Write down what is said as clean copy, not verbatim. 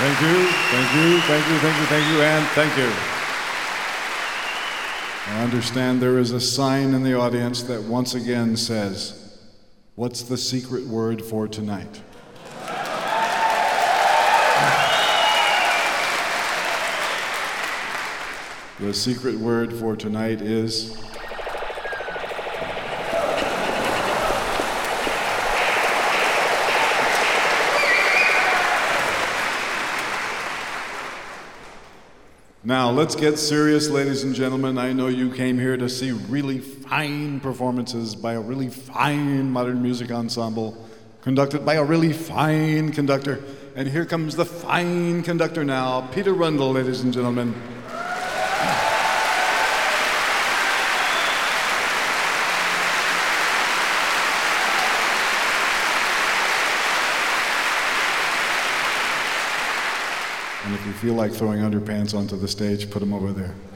Thank you, thank you, thank you, thank you, thank you, and thank you. I understand there is a sign in the audience that once again says, "What's the secret word for tonight?" The secret word for tonight is Now, let's get serious, ladies and gentlemen. I know you came here to see really fine performances by a really fine modern music ensemble, conducted by a really fine conductor. And here comes the fine conductor now, Peter Rundle, ladies and gentlemen. And if you feel like throwing underpants onto the stage, put them over there.